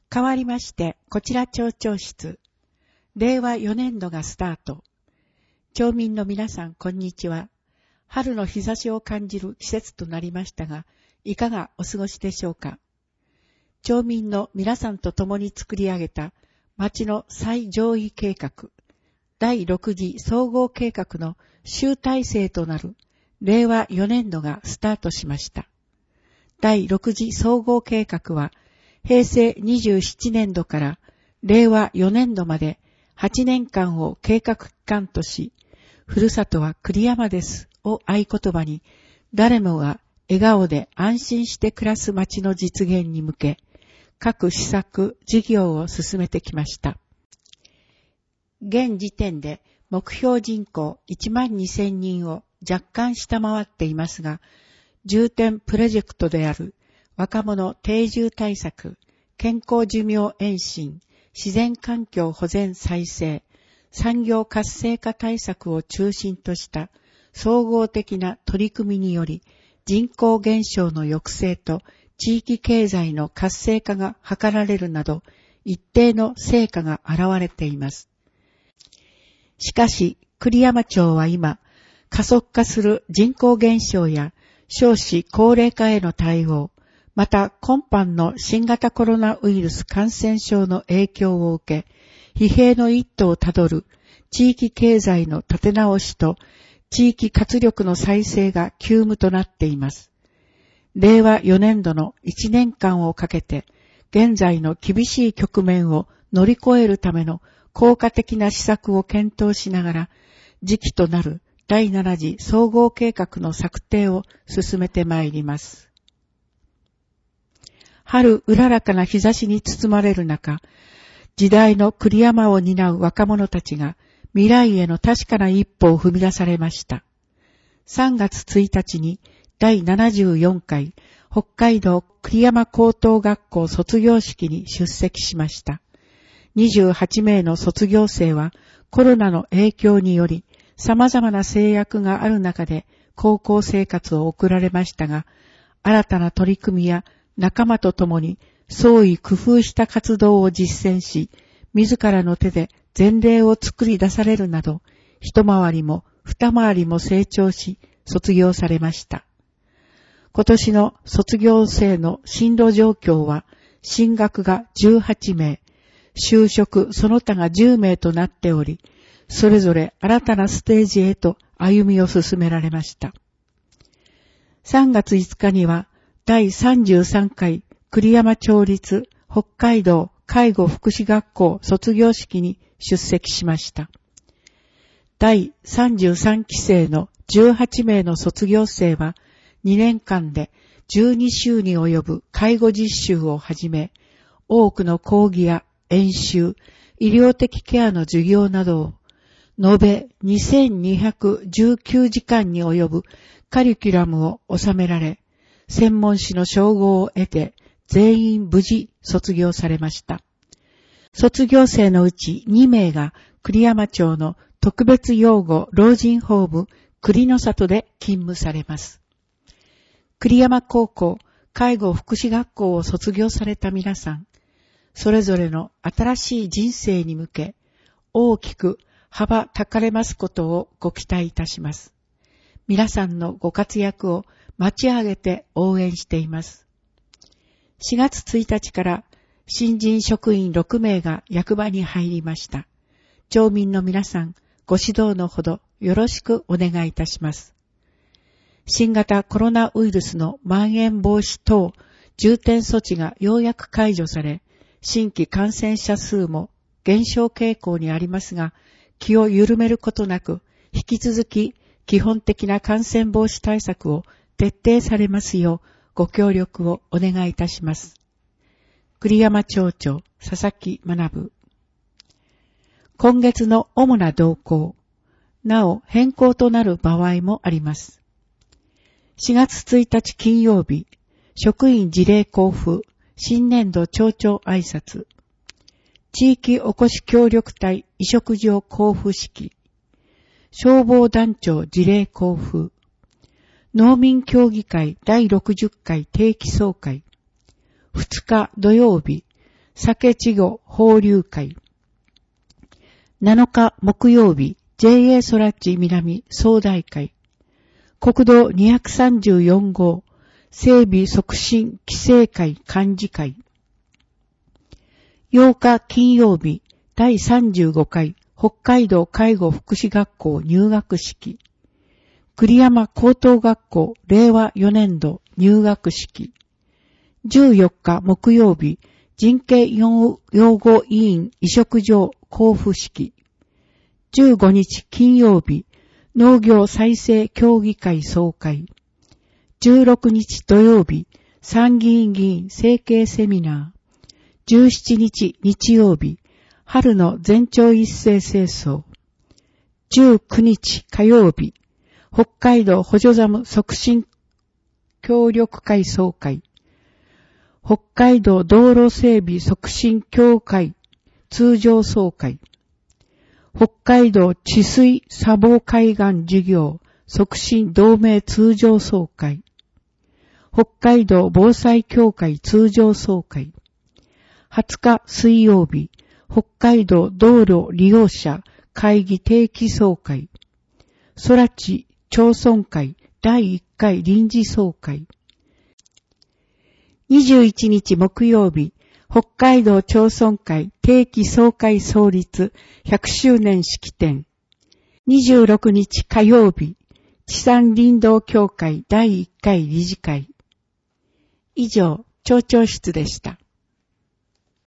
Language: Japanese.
変わりまして、こちら町長室、令和4年度がスタート。町民の皆さん、こんにちは。春の日差しを感じる季節となりましたが、いかがお過ごしでしょうか。町民の皆さんと共に作り上げた町の最上位計画、第6次総合計画の集大成となる令和4年度がスタートしました。第6次総合計画は、平成27年度から令和4年度まで8年間を計画期間とし、ふるさとは栗山ですを合言葉に、誰もが笑顔で安心して暮らす町の実現に向け、各施策、事業を進めてきました。現時点で目標人口12,000人を若干下回っていますが、重点プロジェクトである若者定住対策、健康寿命延伸、自然環境保全再生、産業活性化対策を中心とした総合的な取り組みにより、人口減少の抑制と地域経済の活性化が図られるなど、一定の成果が現れています。しかし、栗山町は今、加速化する人口減少や少子高齢化への対応、また今般の新型コロナウイルス感染症の影響を受け、疲弊の一途をたどる地域経済の立て直しと地域活力の再生が急務となっています。令和4年度の1年間をかけて、現在の厳しい局面を乗り越えるための効果的な施策を検討しながら、時期となる第7次総合計画の策定を進めてまいります。春うららかな日差しに包まれる中、時代の栗山を担う若者たちが未来への確かな一歩を踏み出されました。3月1日に第74回北海道栗山高等学校卒業式に出席しました。28名の卒業生はコロナの影響により様々な制約がある中で高校生活を送られましたが、新たな取り組みや仲間と共に創意工夫した活動を実践し、自らの手で前例を作り出されるなど、一回りも二回りも成長し、卒業されました。今年の卒業生の進路状況は、進学が18名、就職その他が10名となっており、それぞれ新たなステージへと歩みを進められました。3月5日には、第33回栗山町立北海道介護福祉学校卒業式に出席しました。第33期生の18名の卒業生は2年間で12週に及ぶ介護実習をはじめ、多くの講義や演習、医療的ケアの授業などを延べ2219時間に及ぶカリキュラムを収められ、専門士の称号を得て全員無事卒業されました。卒業生のうち2名が栗山町の特別養護老人ホーム栗の里で勤務されます。栗山高校介護福祉学校を卒業された皆さん、それぞれの新しい人生に向け大きく羽ばたかれますことをご期待いたします。皆さんのご活躍を待ち上げて応援しています。4月1日から新人職員6名が役場に入りました。町民の皆さん、ご指導のほどよろしくお願いいたします。新型コロナウイルスのまん延防止等重点措置がようやく解除され、新規感染者数も減少傾向にありますが、気を緩めることなく、引き続き基本的な感染防止対策を徹底されますようご協力をお願いいたします。栗山町長佐々木学。今月の主な動向、なお変更となる場合もあります。4月1日金曜日、職員辞令交付、新年度町長挨拶、地域おこし協力隊委嘱状交付式、消防団長辞令交付、農民協議会第60回定期総会、2日土曜日、 酒稚語放流会。7日木曜日、JA ソラッチ南総大会。国道234号整備促進規制会幹事会。8日金曜日、第35回北海道介護福祉学校入学式。栗山高等学校令和4年度入学式。14日木曜日、人権擁護委員委嘱状交付式。15日金曜日、農業再生協議会総会。16日土曜日、参議院議員整形セミナー。17日日曜日、春の全町一斉清掃。19日火曜日、北海道補助ザム促進協力会総会。北海道道路整備促進協会通常総会。北海道治水砂防海岸事業促進同盟通常総会。北海道防災協会通常総会。20日水曜日、北海道道路利用者会議定期総会。空知町村会第1回臨時総会。21日木曜日、北海道町村会定期総会創立100周年式典。26日火曜日、地産林道協会第1回理事会。以上、町長室でした。